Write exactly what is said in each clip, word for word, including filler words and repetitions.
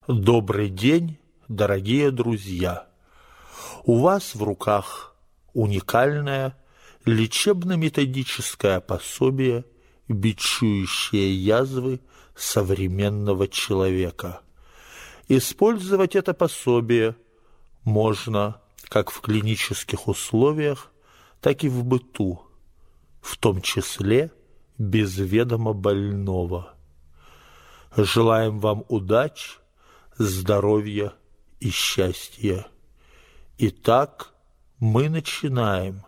Добрый день, дорогие друзья! У вас в руках уникальное лечебно-методическое пособие, бичующее язвы современного человека. Использовать это пособие можно как в клинических условиях, так и в быту, в том числе без ведома больного. Желаем вам удачи, здоровья и счастья. Итак, мы начинаем.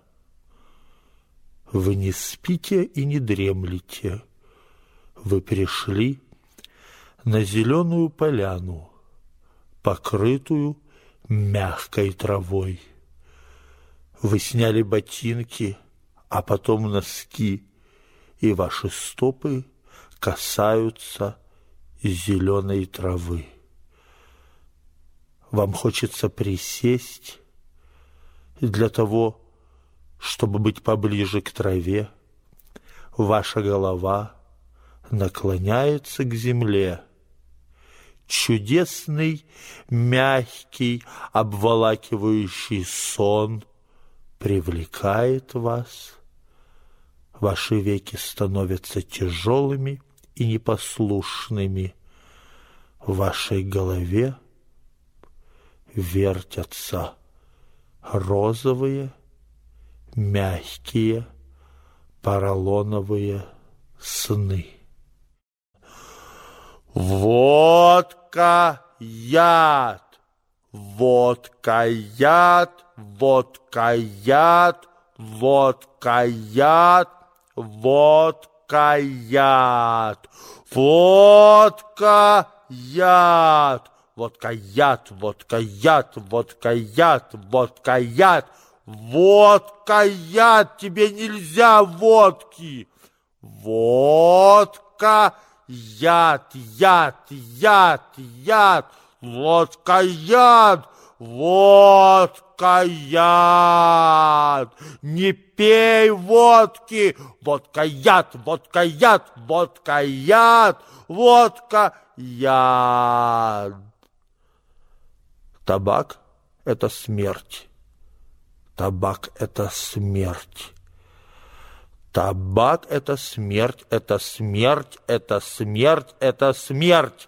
Вы не спите и не дремлете. Вы пришли на зеленую поляну, покрытую мягкой травой. Вы сняли ботинки, а потом носки, и ваши стопы касаются зеленой травы. Вам хочется присесть для того, чтобы быть поближе к траве. Ваша голова наклоняется к земле. Чудесный, мягкий, обволакивающий сон привлекает вас. Ваши веки становятся тяжелыми и непослушными. В вашей голове вертятся розовые, мягкие, поролоновые сны. Водка, яд, водка, яд, водка, яд, водка, яд, водка, яд, водка, яд. Водка, яд, водка, яд, водка, яд, водка, яд, водка, яд, тебе нельзя водки. Водка, яд, яд, яд, яд, водка, яд, водка, яд. Не пей водки, водка, яд, водка, яд, водка, яд, водка, яд. Табак – это смерть. Табак – это смерть. Табак – это смерть, это смерть, это смерть, это смерть.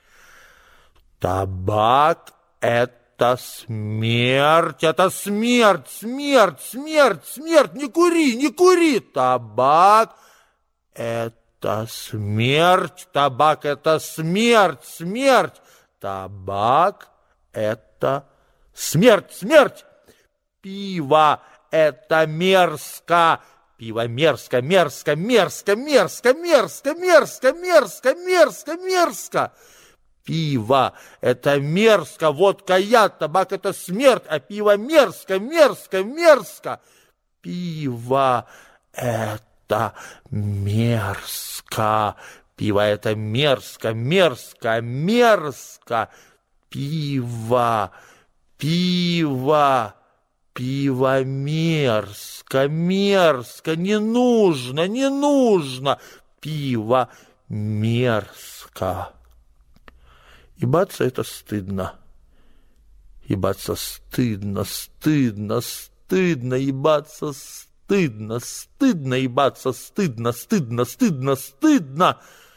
Табак – это смерть, это смерть, смерть, смерть, смерть. Не кури, не кури. Табак – это смерть, табак – это смерть, смерть. Табак – это смерть, смерть. Пиво – это мерзко. Пиво мерзко, мерзко, мерзко, мерзко, мерзко, мерзко, мерзко, мерзко, мерзко. Пиво – это мерзко, водка – яд, табак – это смерть, а пиво мерзко, мерзко, мерзко. Пиво – это мерзко. Пиво – это мерзко, мерзко, мерзко. Пиво, пиво, пиво мерзко, мерзко, не нужно, не нужно. Пиво мерзко. Ебаться – это стыдно. Ебаться стыдно, стыдно, стыдно, ебаться стыдно, стыдно, ебаться стыдно, стыдно, стыдно, стыдно.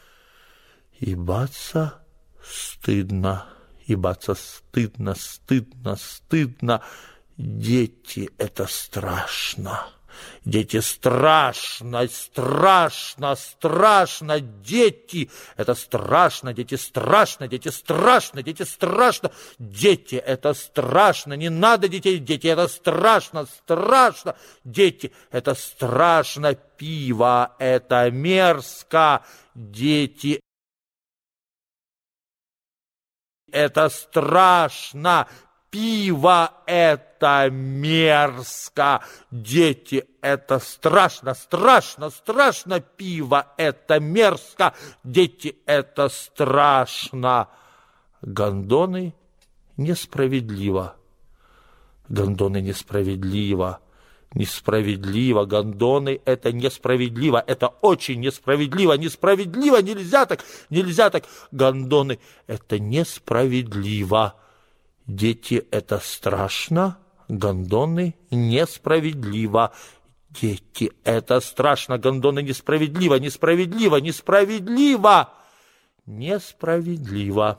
Ебаться стыдно. Ебаться стыдно, стыдно, стыдно. Дети – это страшно. Дети страшно, страшно, страшно. Дети – это страшно, дети страшно, дети страшно, дети страшно. Дети – это страшно. Не надо детей, дети – это страшно, страшно. Дети – это страшно. Пиво – это мерзко. Дети – это страшно. Пиво – это мерзко. Дети – это страшно, страшно, страшно. Пиво – это мерзко. Дети – это страшно. Гондоны несправедливо. Гондоны несправедливо. Несправедливо, гондоны, это несправедливо, это очень несправедливо, несправедливо, нельзя так, нельзя так, гондоны, это несправедливо. Дети, это страшно, гондоны, несправедливо. Дети, это страшно, гондоны, несправедливо, несправедливо, несправедливо, несправедливо.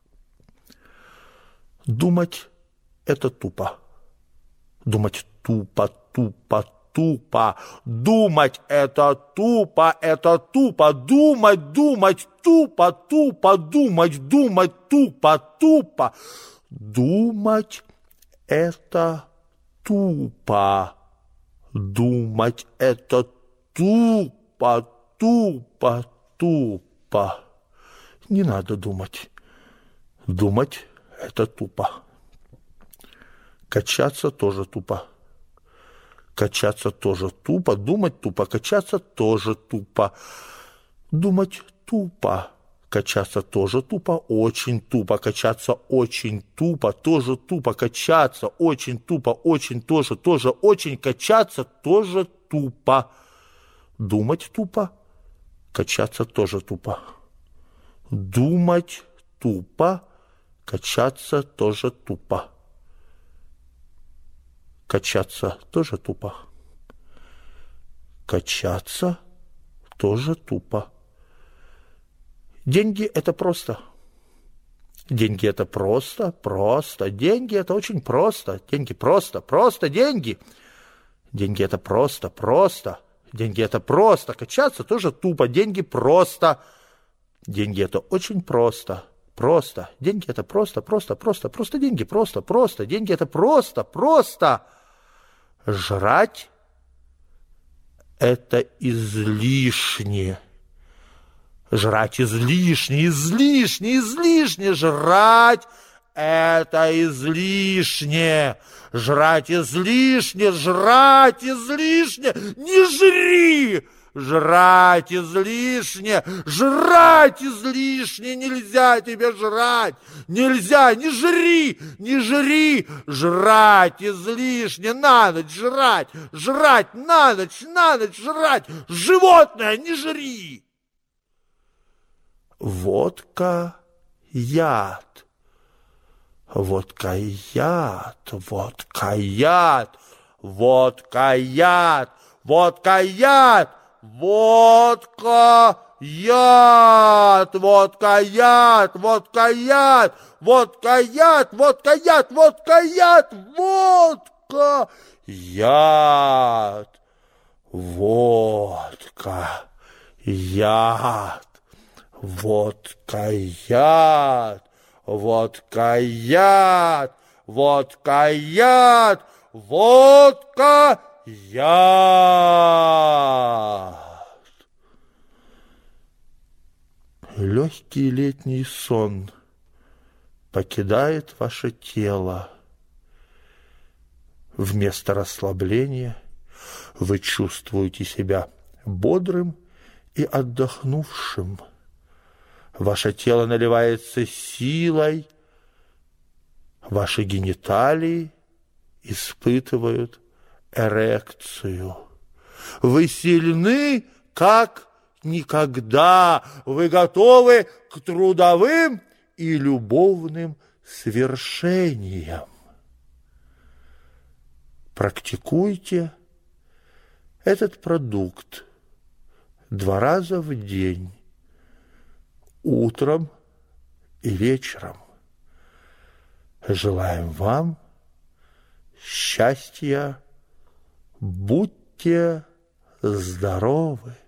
Думать – это тупо. Думать тупо, тупо, тупо. Думать – это тупо, это тупо. Думать, думать, тупо, тупо. Думать, думать, тупо, тупо. Думать – это тупо. Думать – это тупо, тупо, тупо. Не надо думать. Думать – это тупо. Качаться тоже тупо. Качаться тоже тупо. Думать тупо. Качаться тоже тупо. Думать тупо. Качаться тоже тупо. Очень тупо. Качаться очень тупо. Тоже тупо. Качаться очень тупо. Очень тоже. Тоже очень. Качаться тоже тупо. Думать тупо. Качаться тоже тупо. Думать тупо. Качаться тоже тупо. Качаться тоже тупо. Качаться тоже тупо. Деньги – это просто. Деньги – это просто, просто. Деньги – это очень просто. Деньги просто, просто деньги. Деньги – это просто, просто. Деньги – это просто. Качаться тоже тупо. Деньги просто. Деньги – это очень просто. Просто. Деньги – это просто, просто, просто. Просто деньги, просто, просто. Деньги – это просто, просто. Жрать – это излишне. Жрать излишне, излишне, излишне. Жрать – это излишне. Жрать излишне, жрать излишне. Не жри! Жрать излишне, жрать излишне, нельзя тебе жрать, нельзя, не жри, не жри, жрать излишне, на ночь жрать, жрать на ночь, на ночь жрать, животное, не жри. Водка – яд, водка – яд, водка – яд, водка – яд, водка – яд. Водка, яд, водка, яд, водка, яд, водка, яд, водка, яд, водка, яд, водка, яд, водка, яд, водка, яд, водка, яд, водка, яд, водка, яд. Легкий летний сон покидает ваше тело. Вместо расслабления вы чувствуете себя бодрым и отдохнувшим. Ваше тело наливается силой, ваши гениталии испытывают эрекцию. Вы сильны, как никогда. Вы готовы к трудовым и любовным свершениям. Практикуйте этот продукт два раза в день, утром и вечером. Желаем вам счастья. Будьте здоровы!